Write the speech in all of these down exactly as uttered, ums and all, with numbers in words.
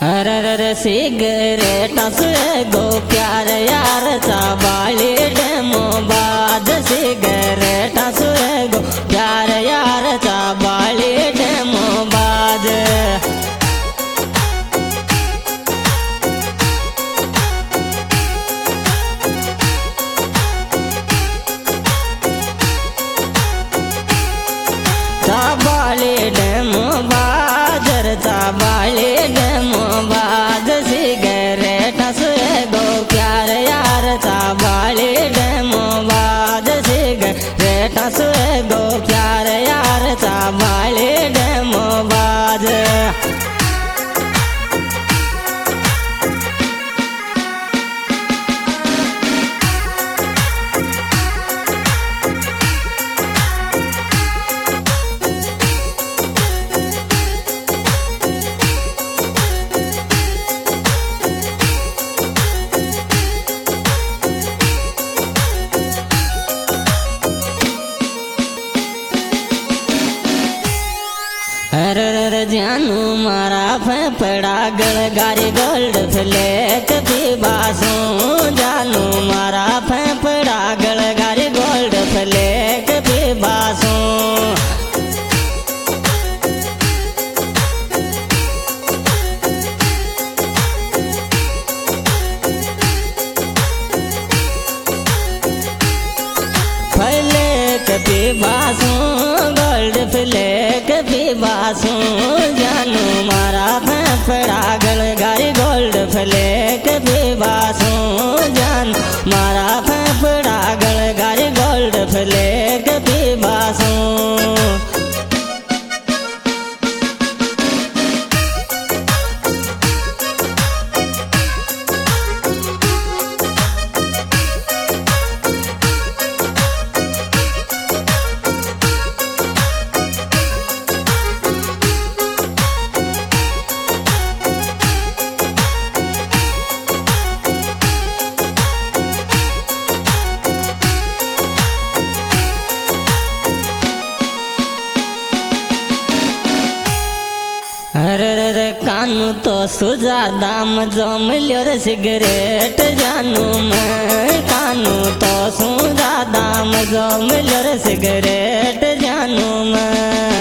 अरे रे सिगरेट गो प्यार यार चाबाली डेमो बाद सिगरेट गो प्यार यार चाबाली डेमो बाद चाबाली डेमो बाजर चाबाली डेमो बाद सिगरेट गो प्यार यार चाबाली डेमो बाद सिगरेट गो प्यार यार चाबाली डेमो बाद अरे जानू मारा फेफड़ा गलगारी गोल्ड फ्लेक पीबासू जानू मारा फेफड़ा गलगारी गोल्ड फ्लेक पीबासू फ्लेक पीबासू गोल्ड फ्लेक पीबासू जानू मारा फेफड़ा गलगारी गोल्ड फ्लेक पीबासू जान मारा फेफड़ा गलगारी गोल्ड फ्लेक पीबासू अरे रे कानू तो सुजा दाम जो मिलियो रे सिगरेट जानू मैं कानू तो सुजा दाम जो मिलियो रे सिगरेट जानू मैं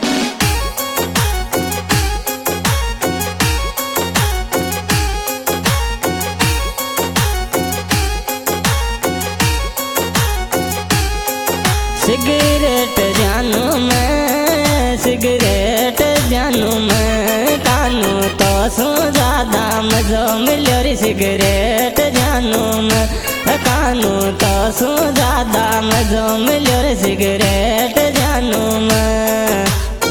सिगरेट जानू मैं सिगरेट जानू मैं कानू तो सुजा दाम जो मिलियो रे सिगरेट जानू मैं कानू तो सुजा दाम जो मिलियो रे सिगरेट जानू मैं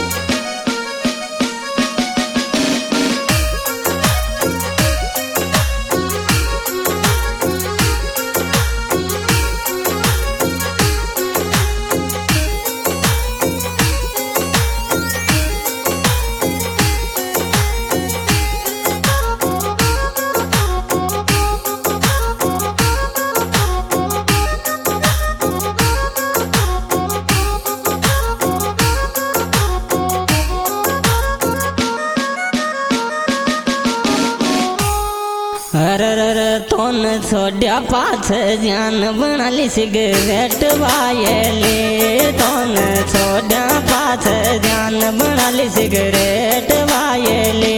अरे रे तोन छोड़िया पाछ जान बनाली सिगरेट वायली तोन छोड़िया पाछ जान बनाली सिगरेट वायली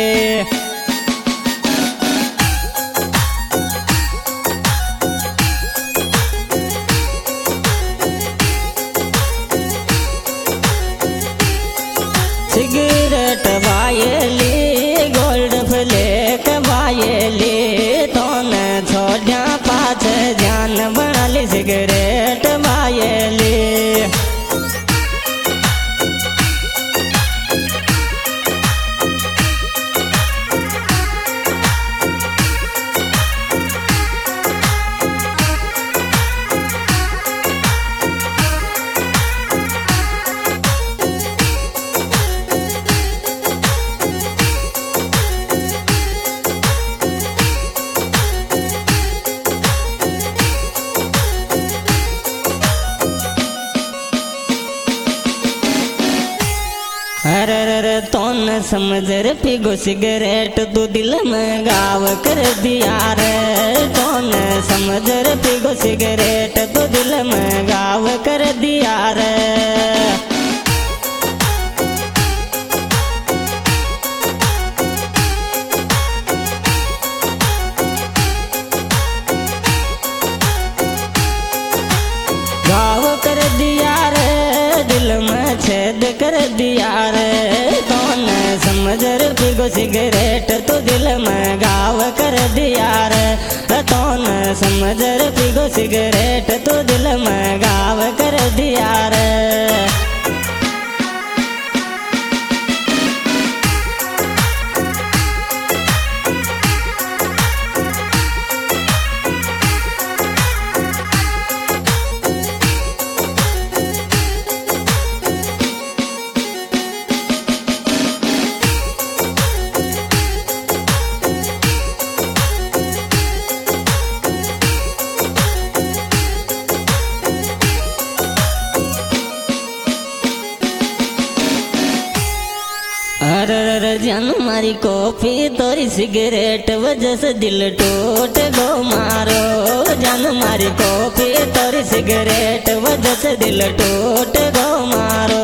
सिगरेट वायली गोल्ड फ्लेक वायली तोन छोड़िया पाछ जान बनाली सिगरेट वायली कौन समझ रे पीगो सिगरेट तू दिल में गाव कर दिया रे। कौन समझ रे पीगो सिगरेट तू दिल में गाव कर दिया रे। गाव कर दिया रे दिल में छेद कर दिया रे। कौन समझ रे पीगो सिगरेट तो दिल में गाव कर दिया रे। कौन समझ रे पीगो सिगरेट तो दिल में गाव कर दिया रे। अरे अरे जान मारी कॉफी तोरी सिगरेट वजह से दिल टूट गो मारो। जान मारी कॉफी तोरी सिगरेट वजह से दिल टूट गो मारो।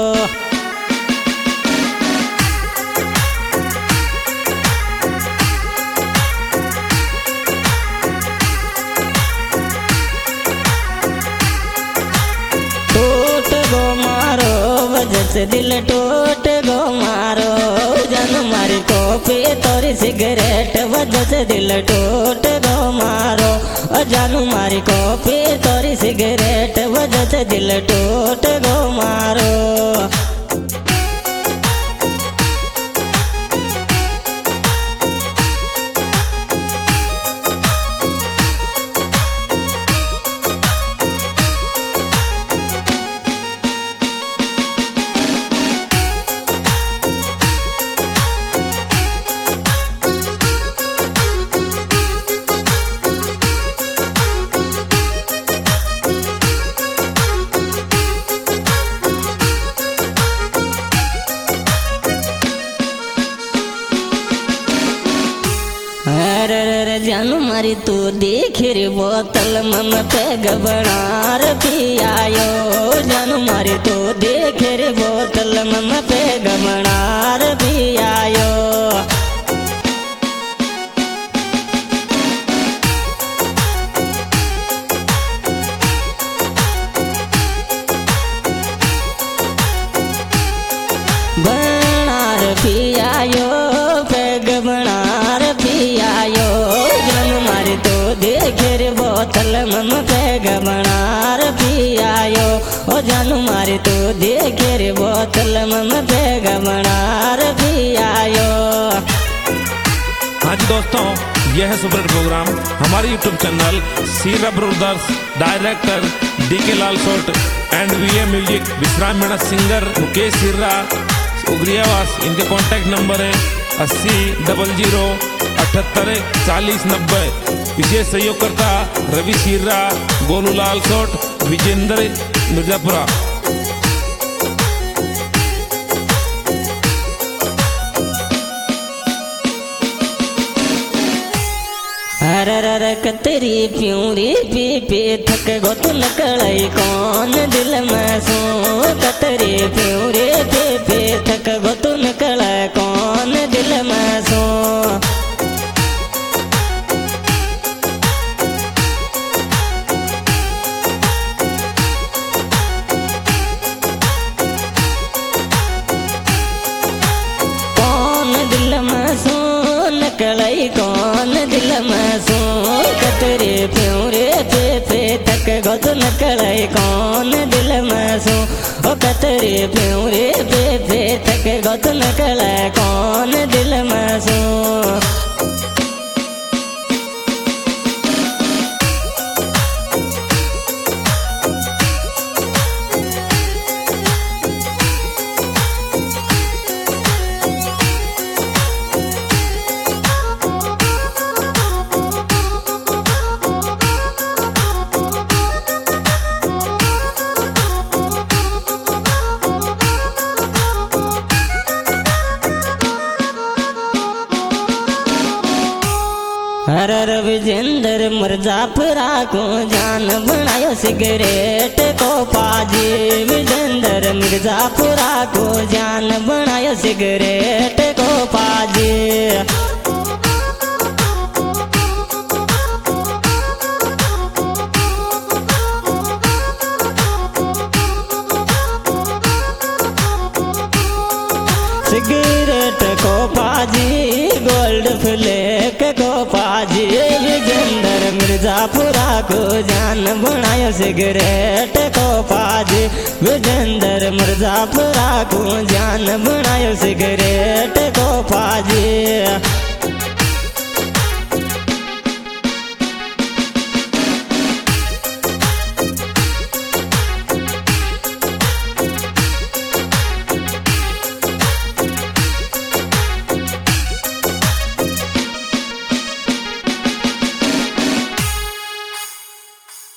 टूट गो मारो वजह से दिल टूट गो मारो। जान मारी कॉफी तोरी सिगरेट वजह से दिल टूट गो मारो। जान मारी कॉफी तोरी सिगरेट वजह से दिल टूट गो मारो। अरे अरे जानू मारी तू देख रे बोतल मम पे गबनार पियायो। जानू मारी तू देख रे बोतल मम पे गबनार पियायो। बनार पियायो पे गबनार पियायो। जान मारी तो देख रे बोतल मम पे गबनार पियायो। ओ जानू मारी तो देख रे बोतल मम पे गबनार पियायो। हाँ जी दोस्तों, यह है सुपर प्रोग्राम हमारे YouTube channel Seera brothers director D K Lal Sot and V A music Vishram Meena singer Mukesh Sirra Ugriyawas. इनके कॉन्टैक्ट नंबर है अस्सी डबल जीरो अठहत्तर चालीस नब्बे। विशेष सहयोगकर्ता रवि सिर्रा, गोलू लाल सोट, विजेंद्र मिर्जापुरा। अरे अरे कतरी प्यूरी पी पी थक गो तू नकड़ई कौन दिल में सो। कतरी प्यूरी पी पी थक गो तू नकड़ कौन दिल में सो। कौन दिल में सो नकड़ई कौन दिल में सो। कतरे प्यूरे पे पे तक गो तू नकड़ई कौन दिल में सो। ओ कतरे प्यूरे पे पे तक गो तू नकड़ कौन दिल में सो। हर विजेंद्र मिर्जापुरा को जान बनायो सिगरेट को पाजी। विजेंद्र मिर्जापुरा को जान बनायो सिगरेट को पाजी। सिगरेट को पाजी गोल्ड फ्लेक को पाजी। विजेंद्र मिर्जापुरा को जान बनायो सिगरेट को पाजी। विजेंद्र मिर्जापुरा को जान बनायो सिगरेट को पाजी।